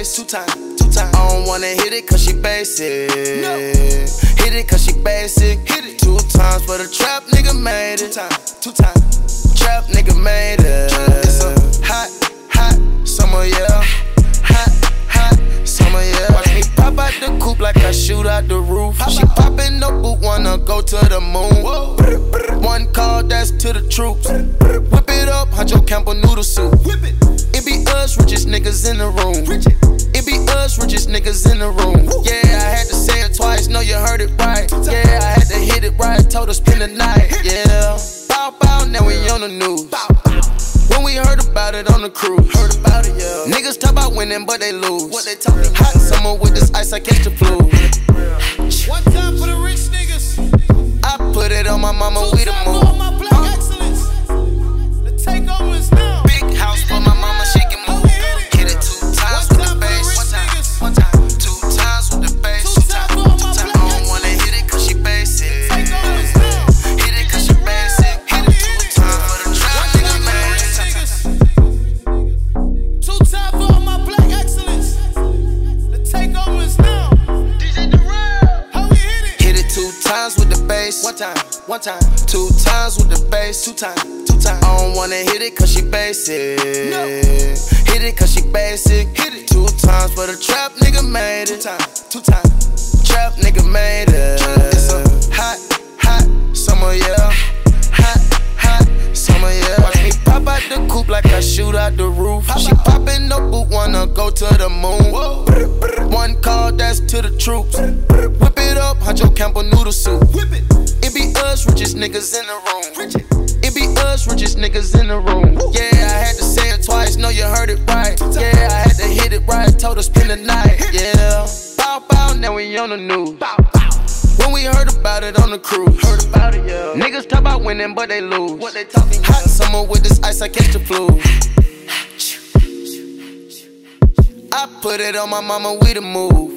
bass. Two times. I don't wanna hit it cause she basic. No. Hit it cause she basic. Hit it 2 times for the trap nigga made it. 2 times. Trap nigga made it. It's a hot summer, yeah. Hot summer, yeah. Watch me pop out the coupe like I shoot out the roof. She poppin' the boot, wanna go to the moon. One call, that's to the troops. Whip it up, Huncho Campbell noodle soup. It be us, richest niggas in the room. It be us, richest niggas in the room. Yeah, I had to say it twice, know you heard it right. Yeah, I had to hit it right, told her spend the night. Yeah, bow, now we on the news. When we heard about it on the cruise, yeah. Niggas talk about winning, but they lose. What they talking? Hot summer with this ice, I catch the flu. One time for the rich niggas. I put it on my mama, we the move. On my black excellence. The takeover is now. Big house for my mama, she can move. Hit it 2 times with the bass. One time, 2 times with the bass. 2 times. I don't wanna hit it cause she basic. Hit it cause she basic. Hit it 2 times for the trap nigga made it. 2 times for all my black excellence. The takeover is now. DJ Durrell, how we hit it? Hit it 2 times with the bass. One time. 2 times with the bass. 2 times. I don't wanna hit it cause she basic. No. Hit it cause she basic. Hit it 2 times for the trap nigga made it. 2 times. Trap nigga made it. It's a hot summer, yeah. Hot summer, yeah. Watch me pop out the coupe like I shoot out the roof. She poppin' the boot, wanna go to the moon. One call, that's to the troops. Whip it up, Huncho Campbell noodle soup. It be us, richest niggas in the room. It be us, richest niggas in the room. Yeah, I had to say it twice, know you heard it right. Yeah, I had to hit it right, told her spend the night. Yeah, bow, now we on the news. When we heard about it on the cruise, yeah. Niggas talk about winning, but they lose. What they talking? Hot summer with this ice, I catch the flu. I put it on my mama, we the move.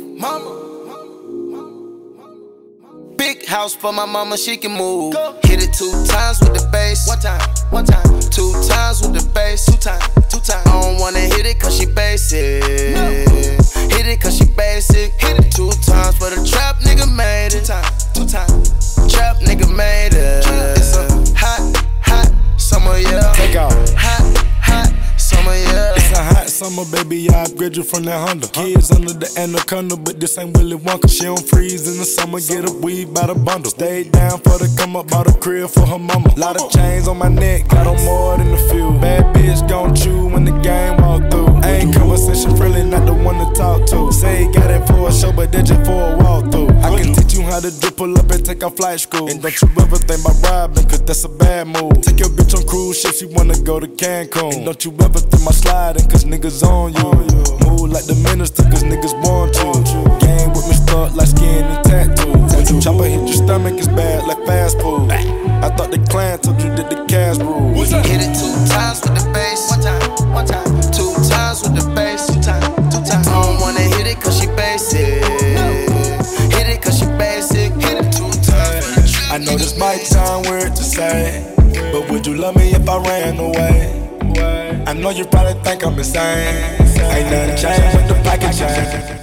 Big house for my mama, she can move. Hit it 2 times with the bass. One time. 2 times with the bass. 2 times. I don't wanna hit it cause she basic. Hit it cause she basic. Hit it 2 times for the trap nigga made it. 2 times. Trap nigga made it. It's a hot summer, yeah. Take off. Hot summer, yeah. It's a hot summer, baby, I upgrade you from that Honda. Kids under the anaconda, but this ain't Willy Wonka. She don't freeze in the summer, get a weed by the bundle. Stayed down for the come up, bought a crib for her mama. Lot of chains on my neck, got on more than a few. Bad bitch gon' chew when the game walk through. Ain't conversation friendly, not the one to talk to. Say he got it for a show, but that's just for a walkthrough. I can teach you how to dribble up and take off flight school. And don't you ever think about robbing, cause that's a bad move. Take your bitch on cruise ship, she wanna go to Cancun. And don't you ever think about sliding, cause niggas on you. Move like the minister, cause niggas want you. Game with me stuck like skin and tattoos. When you chopper hit your stomach, it's bad like fast food. I thought the clan told you that the cash rule. Hit it 2 times with the bass. One time. 2 times with the bass. 2 times. I don't wanna hit it cause she basic. Hit it cause she basic. Hit it 2 times. I know this might sound weird to say, but would you love me if I ran away? I know you probably think I'm insane. Ain't nothing changed with the pocket change.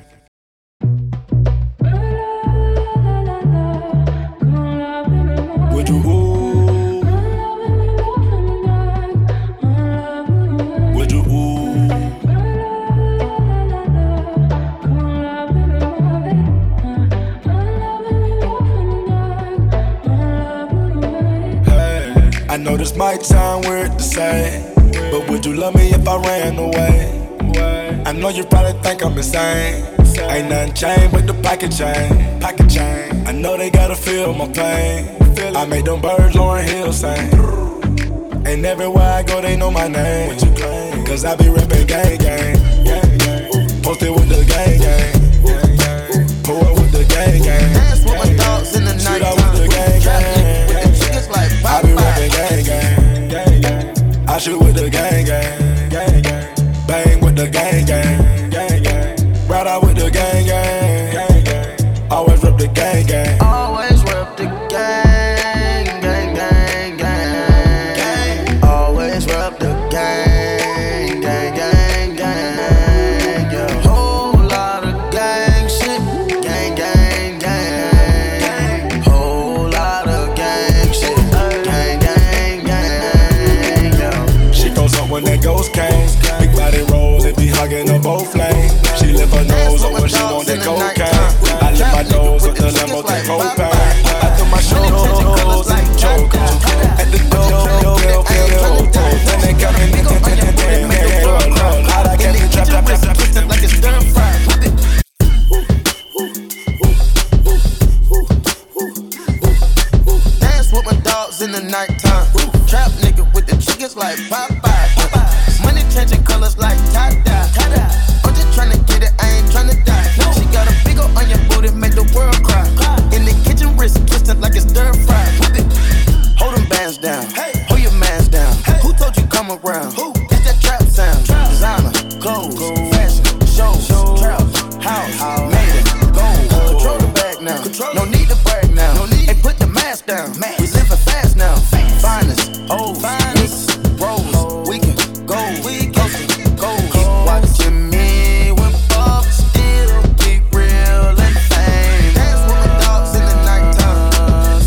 Would you ooh? Would you ooh? Hey, I know this might sound weird to say, but would you love me if I ran away? I know you probably think I'm insane. Ain't nothing changed but the pocket chain. I know they gotta feel my pain. I made them birds Lauryn Hill sing. And everywhere I go they know my name. Cause I be rapping gang. Posted with the gang. Pull up with the gang. Dance with my dogs in the night. Shoot out with the gang. With the chickens like I be rapping gang. I shoot with the gang. Bang with the gang. Ride out with the gang. Always rep the gang. Always rep the gang. Always rep the gang. like Popeye. Money changing colors like tie-dye. I'm just tryna get it, I ain't tryna die. She got a big ol' onion booty, make the world cry. In the kitchen, wrist twisted like it's stir fry. Hold them bands down, hold your mans down. Who told you come around? It's that trap sound. Designer, clothes, fashion, shows, trap, house, made it, gold. Control the bag now, no need to brag now. Hey, put the mask down, we living fast now. Finest, old, mix, rose, we can go, keep watching me when Bob still keep real and fame. Dance with my dogs in the nighttime.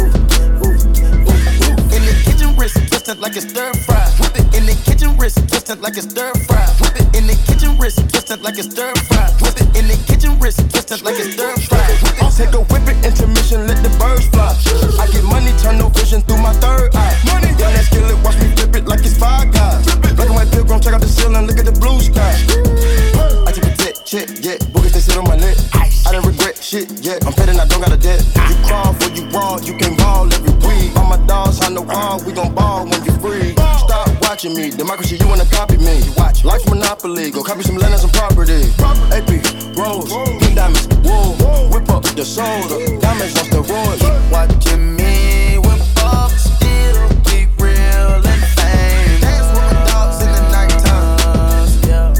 In the kitchen, wrist twisted like it's stir fry. Whip it in the kitchen, wrist twisted like it's stir fry. Whip it in the kitchen, wrist twisted like it's stir fry. Whip it in the kitchen, wrist twisted like it's stir fry. I'll take a whip it, intermission, let the birds fly. I get money, turn no vision through my third eye. Money, down that skillet, watch me flip it like it's Five Guys. Black and white pilgrim, check out the ceiling, look at the blue sky. I take a jet, check, yeah, boogers they sit on my neck. I didn't regret shit yet, I'm petting, I don't got a debt. You crawl for you raw, you can ball every week. All my dogs on the wall, we gon' ball when you free. Stop watching me, democracy, you wanna copy me. Life's Monopoly, go copy some land and some property. AP, Rose, pink diamonds, wool, whip up the soda, diamonds off the road. Keep watching me when Bob still keep real and fame. Dance with my dogs in the nighttime.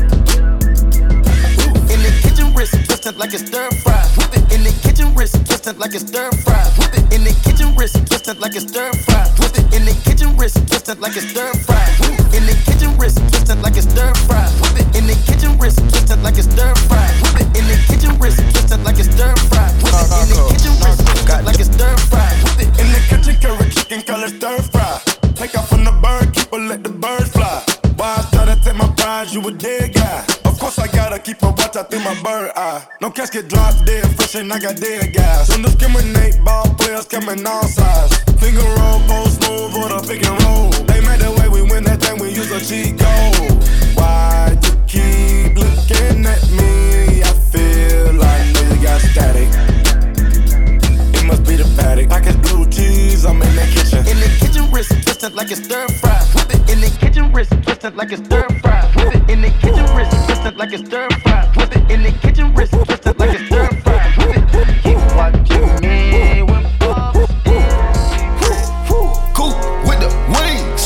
In the kitchen, wrist twisted like it's stir fry. Whip it in the kitchen, wrist twisted like it's stir fry. Whip it in the kitchen, wrist twisted like it's stir fry. Whip it in the kitchen, wrist twisted like it's stir fry. In the kitchen, wrist twisted like it's stir fry. Whip it in the kitchen, wrist twisted like it's stir fry. Whip it in the kitchen, wrist twisted like it's stir fry. Whip it in the kitchen, wrist twisted like it's stir fry. Whip it in the kitchen, carrot chicken, color stir fry. Take off from the bird, keep her, let the birds fly. Why I started to take my prize, you a dead guy. Of course I gotta keep a watch out through my bird eye. No casket drop dead, fresh and I got dead guys. Don't discriminate, ball players coming all sides. Finger roll, post move, or the pick and roll. They made the way we win that thing, we use a cheat code. Why you keep looking at me? I feel like you got static. It must be the paddock. Package blue cheese, I'm in the kitchen. In the kitchen, wrist twisted like it's stir fry. Whip it in the kitchen, wrist twisted like it's stir fry. Whip it in the kitchen, wrist twisted like it's stir fry. Whip it in the kitchen, wrist twisted like it's stir fry. Whip it, keep watching me when Bob cool with the wings.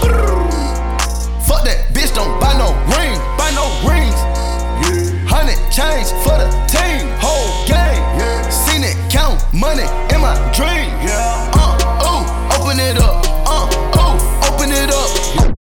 Fuck that bitch, don't buy no ring, buy no rings. 100 chains for the team, whole game. Seen it count money in my dream. Open it up. Open it up.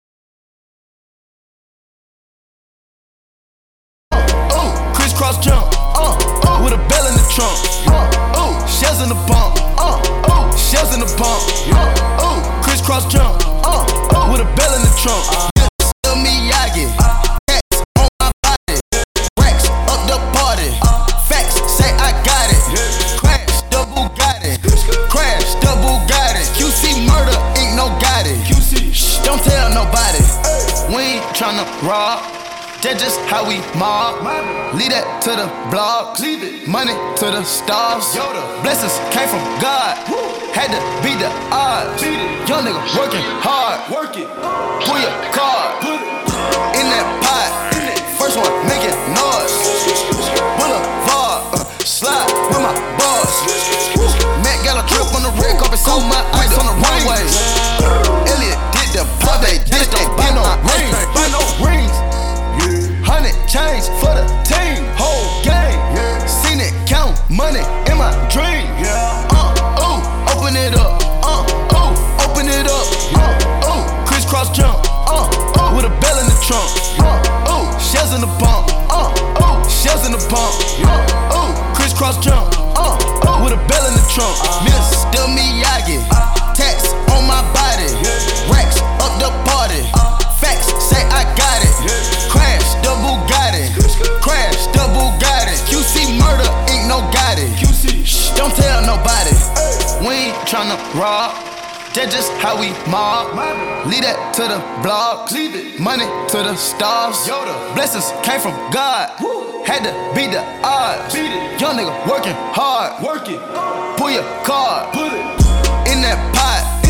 Crisscross jump. With a bell in the trunk. Shells in the bump. Shells in the bump. Crisscross jump. With a bell in the trunk. Still Miyagi. Cats on my body. Racks up the party. Facts say I got it. Crash the Bugatti. Crash the Bugatti. QC murder ain't no Gotti. Shh, don't tell nobody. We ain't tryna rob. That's just how we mob. Leave that to the blogs. Money to the stars. Blessings came from God. Had to beat the odds. Young nigga working hard. Pull your card. In that pot. First one making noise. Boulevard. Slide with my boss. Matt got a trip on the red carpet. Sold my ice on the runway. Elliot did the pop. They just don't buy no rings. Buy no rings. 100 chains for the team, whole game. Seen it count money in my dream. Open it up. Open it up. Crisscross jump. With a bell in the trunk. Shells in the bump. Shells in the bump. Crisscross jump. With a bell in the trunk. Mr. Miyagi. Tats on my body. Racks up the party. Facts say I got it. Crash the Bugatti. Crash the Bugatti. QC murder ain't no Gotti. Shh, don't tell nobody. We ain't tryna rob. That's just how we mob. Leave that to the blogs. Money to the stars. Blessings came from God. Had to beat the odds. Young nigga working hard. Pull your card. In that pot.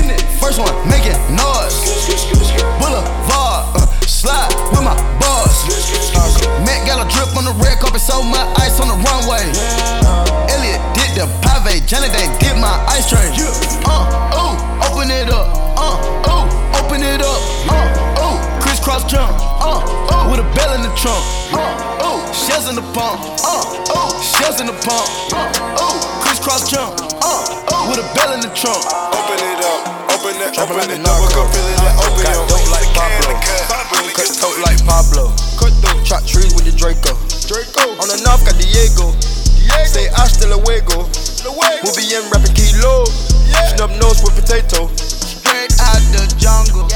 first one making noise. Boulevard, slide with my boys. Met got a drip on the red carpet, so my ice on the runway. Elliot did the pave, Johnny they did my ice train. Open it up, open it up, crisscross jump, with a bell in the trunk, shells in the pump, shells in the pump, crisscross jump, with a bell in the trunk. Open it up, open it up, Trapping like open the it up, narco. feel it like open Got your dope like Pablo, cut dope like Pablo. Chop trees with the Draco. On the north got Diego. Say hasta luego. We'll be in rapping kilo. Snub nose with potato. Straight out the jungle.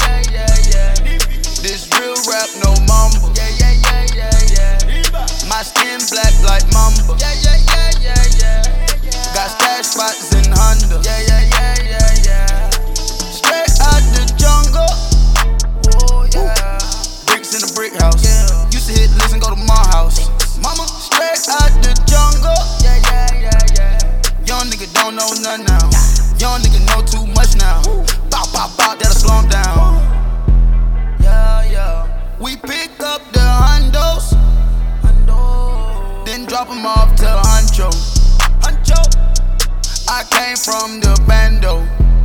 This real rap, no mumble. My skin black like mamba. Got stash spots in Honda. Straight out the jungle. Bricks in the brick house. Used to hit listen, go to my house. Mama, straight out the jungle. Young nigga don't know nothing now. Young nigga know too much now. Bow, bow, bow, that'll slow him down. We pick up the hundos, then drop them off to Huncho. I came from the bando.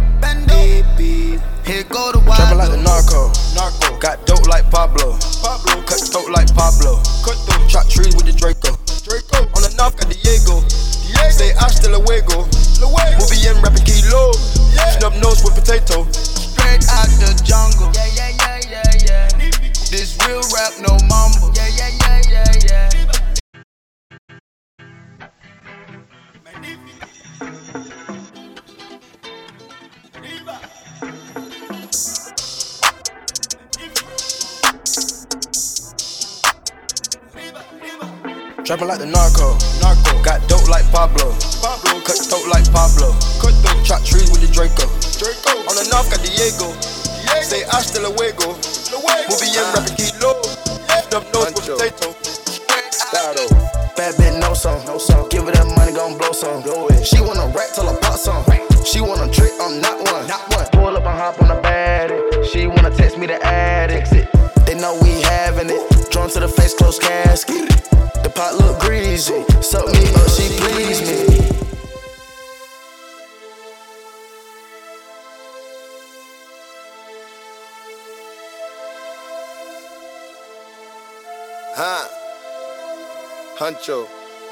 Here go the wild. Trapping like the narco. Got dope like Pablo. Cut dope like Pablo. Chop trees with the Draco. On the north got Diego. Say hasta luego. We'll be in rapping kilo. Snub nose with potato. Straight out the jungle. This real rap, no mumble. Trapping like the narco. Got dope like Pablo. Cut dope like Pablo. Chop trees with the Draco. On the north got Diego. Say hasta luego. We'll be in rapping kilo. Snub nose with potato. Bad bitch, no song. Give her that money, gon' blow some. She wanna rap till I pop some. She wanna trick, I'm not one. Pull up and hop on the baddie. She wanna text me the addict. They know we having it. Drawn to the face, close casket. The pot look greasy. Suck me up, she please me. Huncho.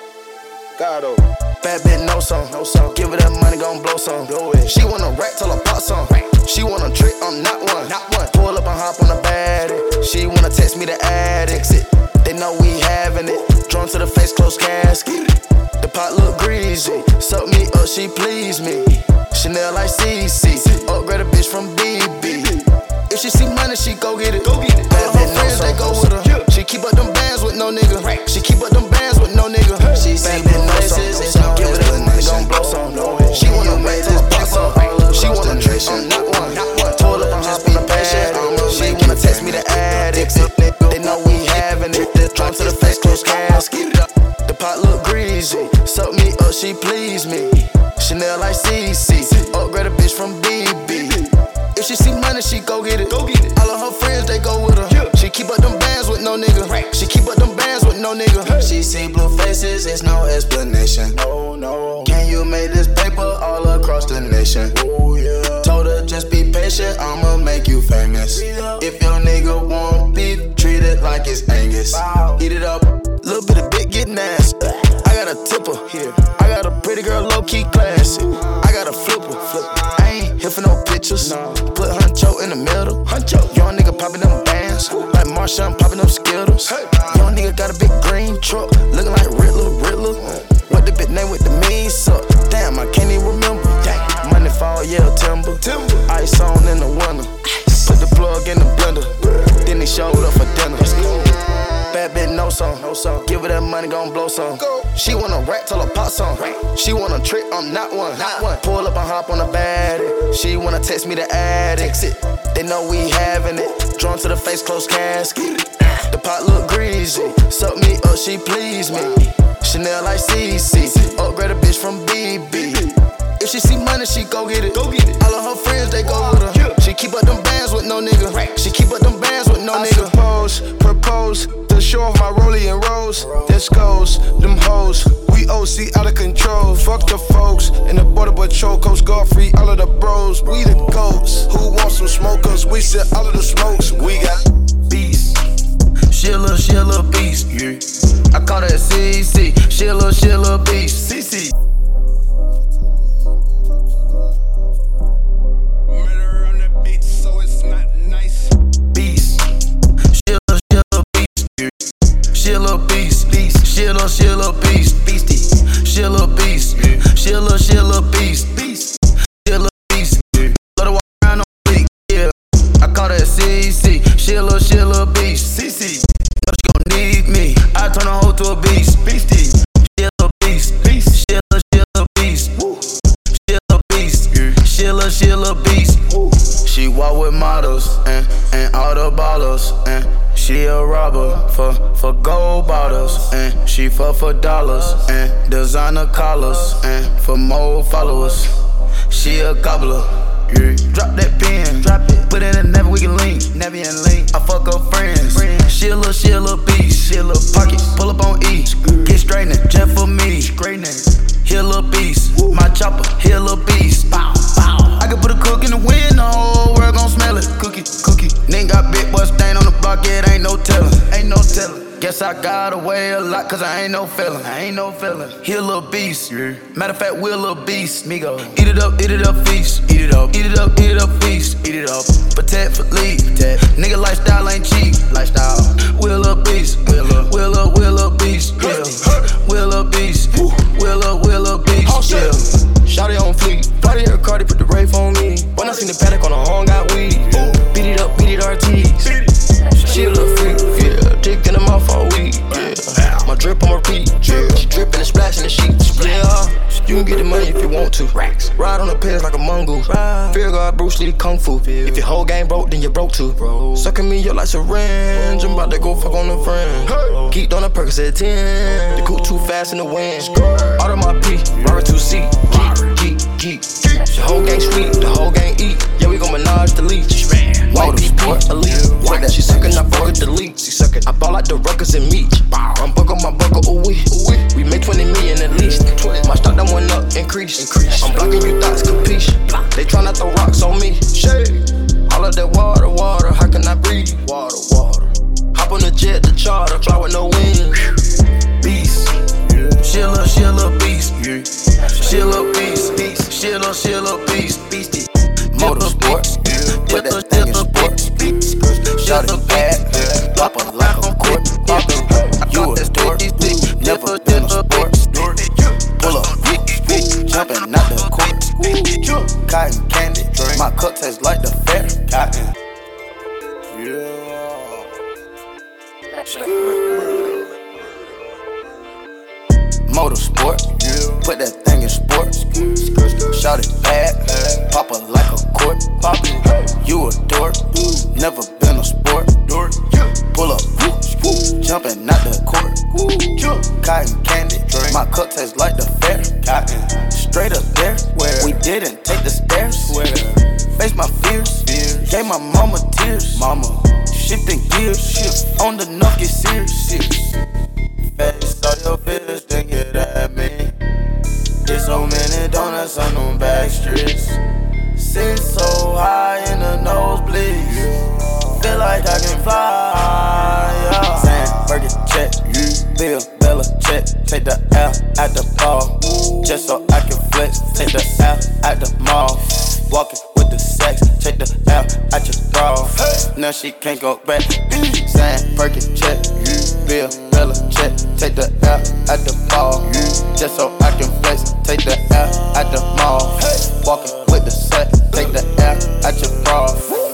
Gato. Bad bitch, no song. Give her that money, gon' blow some. She wanna rap till I pop some. She wanna trick, I'm not one. Pull up and hop on the baddie. She wanna text me the addict. They know we having it. Drawn to the face, close casket. The pot look greasy. Suck me up, she please me. Chanel like CC. Upgrade a bitch from BB. If she see money, she go get it. Bad bitch, friends, they go with her. She keep up them bands with no nigga. She keep up them bands with no nigga. She see the places, it's no give her that money, gon' blow some. She wanna make this pop some. She wanna trick, I'm not one. Pull up and hop on the pad. She wanna text me the addict. They know we having it. Drawn to the face, close casket. The pot look greasy. Suck me up, she please me. Chanel like CC. Upgrade a bitch from BB. If she see money, she go get it. All of her friends, they go with her. She keep up them bands with no nigga. She keep up them bands with no nigga. She see blue faces, it's no explanation. No. Can you make this paper all across the nation? Told her just be patient, I'ma make you famous. If your nigga want beef, treat it like it's Angus. Eat it up, little bit of bit get nasty. I got a tipper here. I got a pretty girl, low-key classy. I got a flipper. I ain't here for no pictures. Put Huncho in the middle. Young nigga popping them bands. Like Marshawn popping them Skittles. Young nigga got a big green truck. Looking like Riddler. What the bit name with the mean suck? Damn, I can't even remember. Money fall, yeah, timber. Ice on in the winter. Put the plug in the blender. Then he showed up for dinner. Bad bitch, no song. Give her that money, gon' blow some. She wanna rap till I pop some. She wanna trick, I'm not one. Pull up and hop on the baddie. She wanna text me the addict. They know we having it. Drawn to the face, close casket. The pot look greasy. Suck me up, she please me. Chanel like CC. Upgrade a bitch from BB. If she see money, she go get it. All of her friends, they go hoes, we OC out of control. Fuck the folks in the border patrol, Coast Guard free, all of the bros. We the goats. Who wants some smokers? We sit all of the smokes. We got beast. She a little beast. Yeah. I call that CC. She a little beast. CC. Murder on the beat, so it's not nice. Beast. She a little beast. Yeah. She a little beast. She a little beast. Beastie. She a little beast. Yeah. She a little beast. Beast. She a little beast. Yeah. Let her walk around on fleek. Yeah. I call that CC. She a little beast. CC. Know she gon' need me. I turn a hoe to a beast. Beastie. She a little beast. Beast. She a little beast. Woo. She a little beast. Yeah. She a little beast. Woo. She walk with models and all the ballers and she a robber for gold bottles and she fuck for dollars and designer collars and for more followers. She a gobbler. Yeah. Drop that pen, drop it, put it in never we can link. Never in link. I fuck up friends. She a little beast. She a little pocket. Pull up on E. Get straightening, just for me. He a little beast. My chopper, he a little beast. Bow, bow. I can put a cook in the wind, the whole world gon' smell it. Cookie. Nigga got big boy stain on the block, yeah, it ain't no tellin'. Guess I got away a lot, cause I ain't no feelin'. He a little beast. Yeah. Matter of fact, we a little beast. Migo. Eat it up, feast. Eat it up, feast. Eat it up. Protect for leave. Nigga lifestyle ain't cheap. We a little beast. We a little beast. Yeah. We a little beast. We a little beast. Yeah. Shawty on fleek. Party her Cardi, put the rave on me. When I seen the panic on the horn, got weed. Beat it up, RTs. She a little freak, yeah. Dick in the mouth all week, yeah. My drip on repeat, yeah. She drippin' and splashing the sheets, yeah. You can get the money if you want to. Ride on the pins like a mongoose. Fear God, Bruce Lee, Kung Fu. If your whole game broke, then you broke too. Sucking me up like syringe. I'm about to go fuck on a friend. Geeked on a Percocet 10. The coupe too fast in the wind. Out of my P, Robert 2C. Geek. The whole gang sweet, the whole gang eat. Yeah, we gon' menage the leech. White DP, elite. She suckin', I fuck her delete. I ball like the Ruckers and Meech. I'm buckle my buckle, ooh wee. We make 20 million at least. My stock done went up, increase. I'm blocking you thoughts, capiche. They tryna throw rocks on me. Shade. All of that water, how can I breathe? Water. Hop on the jet, the charter, fly with no wings. Beast. She a little beast. She a little beast. She a little beast. Beastie. Motorsports. Put that thing in sports. Shot it bad. Pop her like a court. You a dork. Never been a sport. Pull up. Jumping out the court. Cotton candy. My cup tastes like the fair. Cotton. Motorsport, put that thing in sports. Shot it bad, pop her like a court. You a dork, never been a sport. Pull up, jumping out the court. Cotton candy, my cup tastes like the fair. Cotton, straight up there, we didn't take the stairs. Face my fears, gave my mama tears. Shifting gears, on the knock get serious. Face all your fears, then get at me. There's so many donuts on them back streets. Sit so high in the nosebleeds. Feel like I can fly, yeah. Sandberg check, Bill Bella check. Take the L at the ball, just so I can flex. Take the L at the mall, walking with the sex. Take the L at your bra, now she can't go back. Sandberg check, Bill Bella check. Take the L at the ball, just so I can flex. Take the L at the mall, walking with the set. Take the L at your bra.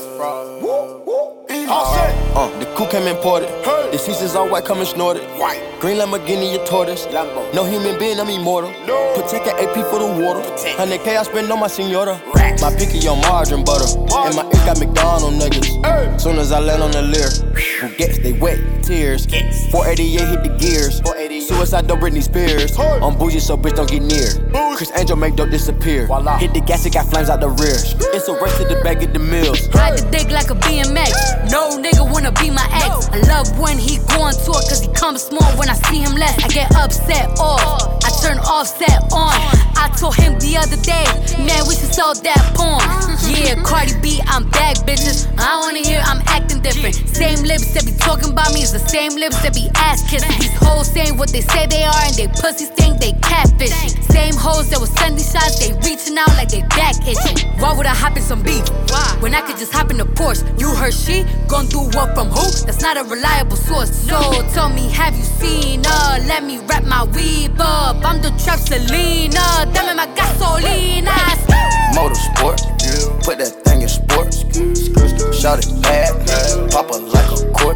The coupe came imported. The seasons all white, coming snorted. Green Lamborghini, your tortoise. No human being, I'm immortal. Protect an AP for the water. 100K I spend on my senora. My picky on margarine butter. And my ink got McDonald niggas. Soon as I land on the Lear, who gets they wet tears. 488 hit the gears. Suicide don't Britney Spears. I'm bougie, so bitch don't get near. Chris Angel make dope disappear. Hit the gas, it got flames out the rear. It's a race to the bag of the mills. Ride the dick like a BMX. No nigga wanna be my ex. I love when he go on tour, cause he comes small when I see him less. I get upset off, I turn offset on. I told him the other day, man, we should sell that porn. Yeah, Cardi B, I'm back, bitches. I wanna hear I'm acting different. Same lips that be talking about me is the same lips that be ass kissing. These hoes saying what they say they are and they pussies think they catfishing. Same hoes that was sending shots, they reaching out like they back itching. Why would I hop in some beef? When I could just hop in the Porsche. You heard she gon' do what from who? That's not a reliable source. So tell me, have you seen her? Let me wrap my weave up. I'm the trap Selena. Dame my gasolina. Motorsport, put that thing in sports. Shout it bad, pop it like a court.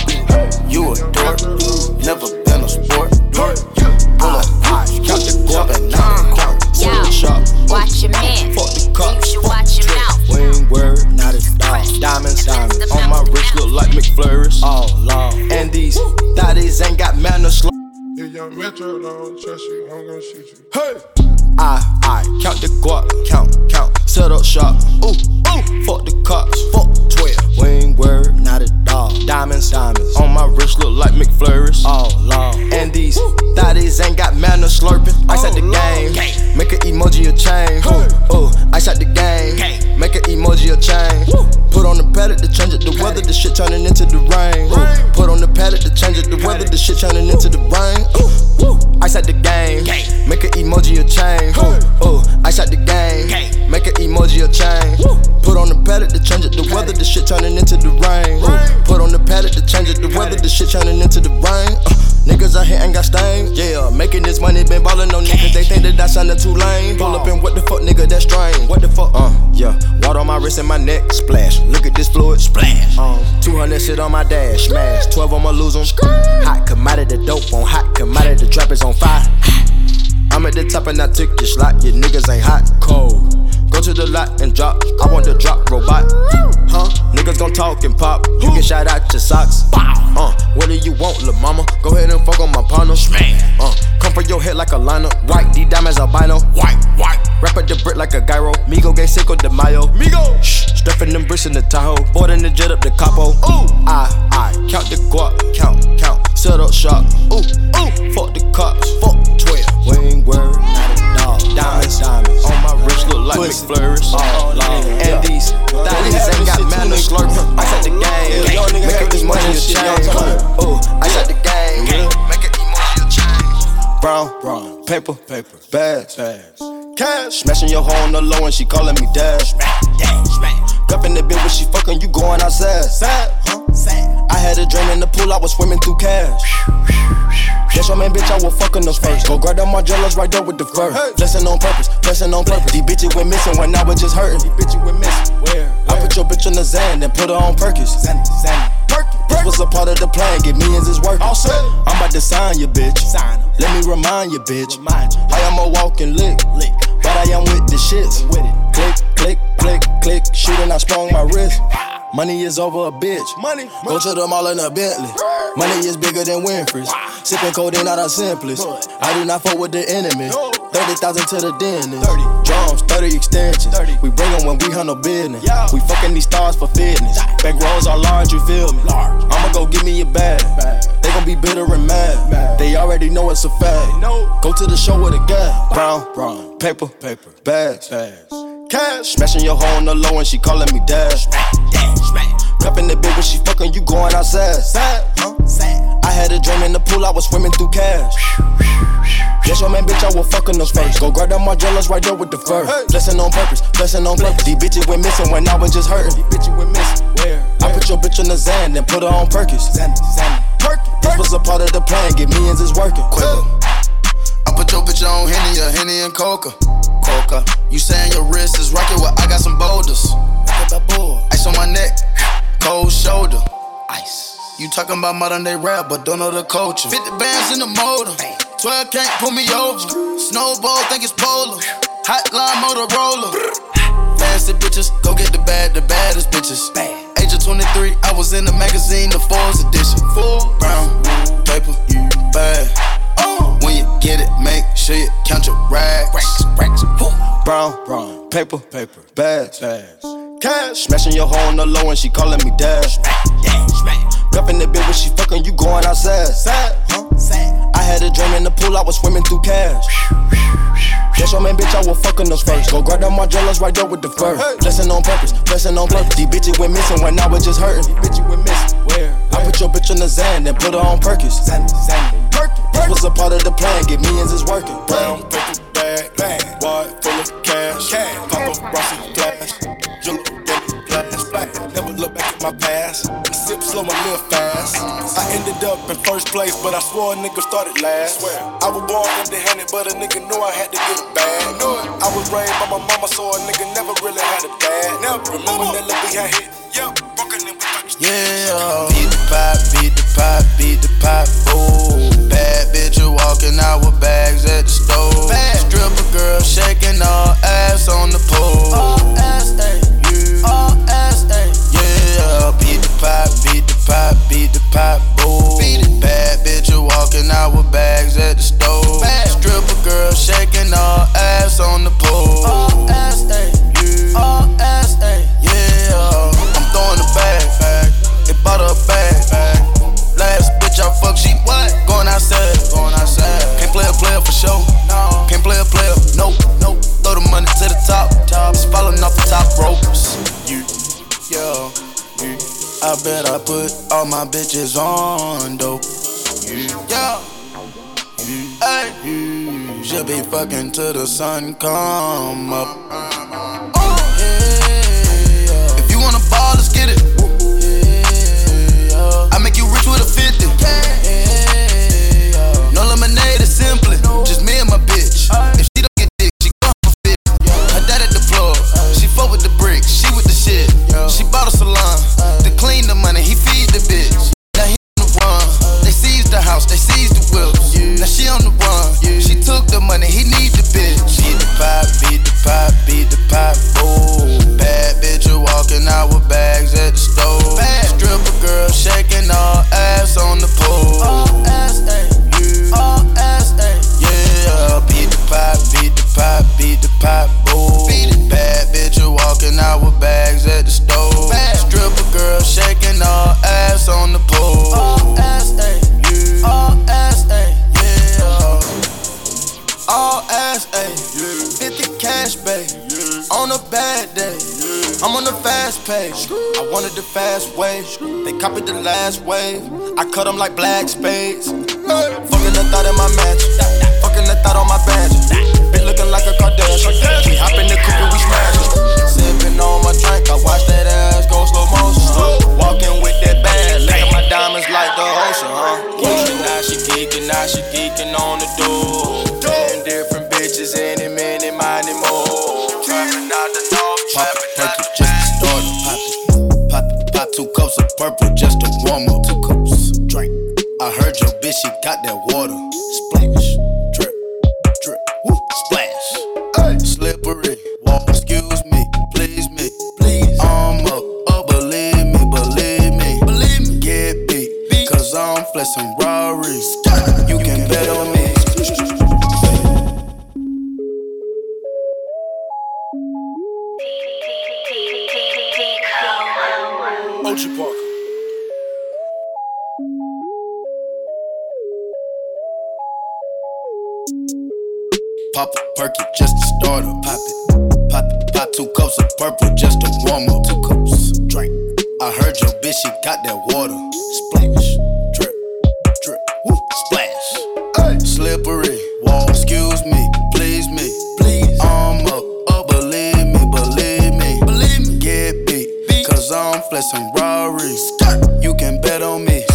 You a dork, never been a sport. Pull up, count the guap and not the court. Yo, watch your man. Fuck the cops. You should watch your mouth. We ain't word, not a dog. Diamonds, on my wrist look like McFlurries. All long. And these thotties ain't got manners. If young Metro don't trust you, I'm gonna shoot you. Hey! I count the guap, count, set up shop. Ooh, fuck the cops, fuck 12. We ain't word, not a dog. Diamonds, on my wrist look like McFlurries. All long. And these thotties ain't got manners slurping. Ice at the game, make an emoji a chain. Ice at the game, make an emoji a chain. Put on the pallet to change it, the weather, the shit turning into the rain. Put on the pallet to change it, the weather, the shit turning into the rain. Ice at the game, make an emoji a chain. Ice at the game, make an emoji a chain. Put on the pallet to change it, the weather, the shit turning into the rain. Put on the pallet to change it, the weather, the shit turning into the rain. Niggas out here ain't got stains. Yeah, making this money, been ballin' on niggas. They think that I sounded too lame. Pull up and what the fuck, nigga, that's strange. What the fuck? Yeah, water on my wrist and my neck, splash. Look at this fluid, splash. 200 shit on my dash, smash. 12 I'ma lose 'em. Hot commodity, dope on hot commodity, the trap is on fire. I'm at the top and I took your slot. Your niggas ain't hot, cold. Go to the lot and drop. I want the drop robot. Niggas gon' talk and pop. You get shot out your socks. What do you want, lil' mama? Go ahead and fuck on my partner. Come for your head like a liner. White, these diamonds albino. White. Wrap up the brick like a gyro. Migo gay Cinco de Mayo. Stuffing them bricks in the Tahoe. Boarding the jet up the capo. I count the guap. Count. Set up shop. Fuck the cops. Fuck 12. We ain't word, not a dog. Diamonds. On my wrist look like McFlurries. And these thotties ain't got manners slurping. I set the game. Make it emoji a change. I set the game. Make it emoji a change. Brown, paper, bags, cash. Smashing your hoe on the low and she calling me dad. Cupping the bitch when she fucking, you going outside. I had a dream in the pool, I was swimming through cash. Yes, your man, bitch, I was fucking us first. Go grab them Margellas right there with the fur. Blessing on purpose. These bitches went missing when I was just hurting. I put your bitch on the Zan, then put her on Perkins. This was a part of the plan, get millions is working. I'm about to sign you, bitch. Let me remind you, bitch. I am a walking lick, but I am with the shits. Click, shooting, I sprung my wrist. Money is over a bitch. Go to the mall in a Bentley. Money is bigger than Winfrey's. Sipping codeine out of Simplest. I do not fuck with the enemy. 30,000 to the dentist. 30 drums, 30 extensions. We bring them when we handle business. We fucking these stars for fitness. Back rolls are large, you feel me? I'ma go give me a bag. They gon' be bitter and mad. They already know it's a fact. Go to the show with a guy. Brown, paper, bags, cash. Smashing your hoe on the low and she calling me dad. Cupping the bitch when she fucking, you going outside. I had a dream in the pool, I was swimming through cash. Yes, your man, bitch, I was fucking them first. Go grab them Margellas right there with the fur. Blessing on purpose. These bitches went missing when I was just hurting. I put your bitch on the Zan, then put her on Perkins. This was a part of the plan, get millions is working. I put your bitch on Henny and Coca. You saying your wrist is rocking, well, I got some boulders. Ice on my neck, cold shoulder. Ice. You talking about modern day rap, but don't know the culture. 50 bands in the motor, 12 can't pull me over. Snowball, think it's polar. Hotline Motorola. Fancy bitches, go get the baddest bitches. Age of 23, I was in the magazine, the Forbes edition. Brown paper, bag. When you get it, make sure you count your racks. Brown paper, bags. Cash. Smashing your hoe on the low and she calling me dad. Reppin' the bitch when she fucking, you going outside. I had a dream in the pool, I was swimming through cash. That's your man, bitch, I will fuckin' those first. Go grab them Margellas right there with the fur. Blessing on purpose, blessing on purpose. These bitches went missing when I was just hurting. I put your bitch on the Zan, then put her on Perkins. This was a part of the plan, get millions is working. Brown paper bag, wallet full of cash. Paparazzi flash, you look at the flash. Never look back at my past. Sip slow, I live fast. I ended up in first place, but I swore a nigga started last. I was born empty-handed, but a nigga knew I had to get a bag. I was raised by my mama, so a nigga never really had a dad. Never remember that little we had hit. Broken and we Yeah, beat the pot, ooh. Bad bitch walking out with bags at the stove. Stripper girl shaking all ass on the pole. All ass, yeah, beat the pot, ooh. Bad bitch walking out with bags at the stove. Stripper girl shaking all ass on the pole. All ass, yeah. I'm throwing the bag. It bought her a bag. Last bitch I fuck, she going outside. Can't play a player for sure. Can't play a player, nope. Throw the money to the top. It's falling off the top ropes. I bet I put all my bitches on dope. She'll be fucking till the sun come up. If you wanna ball, let's get it. I make you rich with a 50. No lemonade, it's simply just me and my bitch. If she don't get dick, she gon' have a fit. Her dad at the plug, she fuck with the bricks, she with the shit. She bought a salon to clean the money, he feed the bitch. Now he on the run. They seized the house, they seized the whips. Now she on the run. She took the money, he need the bitch. Beat the pot, ooh. Bad bitch walking out with bags at the stove. Stripper girl shaking all ass on the pole. All ass, yeah. Beat the pot, ooh. Bad bitch walking out with bags at the stove. Stripper girl shaking all ass on the pole. All ass, yeah. All ass, 50 cash, babe. On a bad day, I'm on the fast page. I wanted the fast wave. They copied the last wave. I cut them like black spades. Fucking the thought in my match. Fucking the thought on my badge. Been looking like a Kardashian. We hop in the coupe and we smash it. Sipping on my drink, I watch that ass go slow motion. Walking with that bag, licking my diamonds like the ocean, Now she geeking on the door. Different bitches, any minute, money more. Trapping out the dog, trapping out the just to start it. Pop 2 cups of purple just to warm up. 2 cups, drink. I heard your bitch, she got that water. Splash, drip, woo, splash. Slippery, walk, excuse me, please me. I'm up, believe me. Get beat, cause I'm flexing Rarries. You can bet on me. OG Parker. Pop a perky just to start up. Pop 2 cups of purple just to warm up. 2 cups, drink. I heard your bitch, she got that water. Splash, drip, woo, splash. Slippery, wall, excuse me, please me. I'm up, believe me. Get beat, cause I'm flexing Rarries. You can bet on me.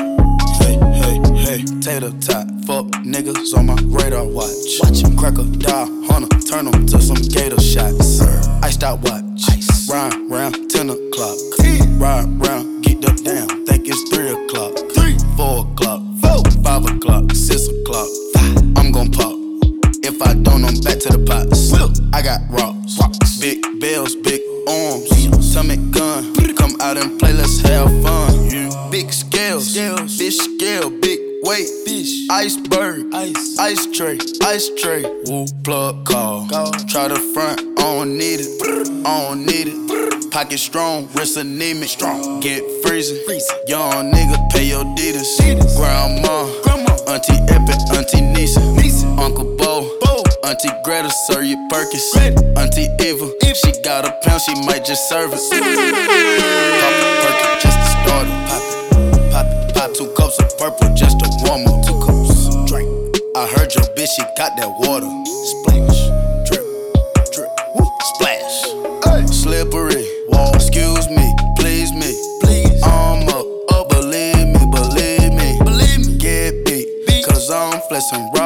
Hey, tater tot, fuck niggas on my radar watch. Crocodile hunter, turn them to some gator shots. Iced out watch, ride round 10 o'clock. Ride round, get up down, think it's 3 o'clock. 4 o'clock, 5 o'clock, 6 o'clock. I'm gon' pop. If If I don't, I'm back to the pots. I got rocks, big bells, big arms, stomach gun. Come out and play, let's have fun. Big scales, fish scale, big weight, fish, iceberg, ice tray, woo, plug call. Try the front, I don't need it, Pocket strong, wrist anemic, get freezing. Young nigga, pay your deeders. Grandma, Auntie Epic, Auntie Nisa, Uncle Bo, Auntie Greta, serve you Perkins. Auntie Eva, she got a pound, she might just serve it. Pop a Perkins, just to start it. Pop 2 cups of purple, just to warm up. 2 cups, drink. I heard your bitch, she got that water. Splash, drip, drip, woo, splash. Slippery, wall, excuse me, please me. I'm up, believe me. Get beat, cause I'm flexing.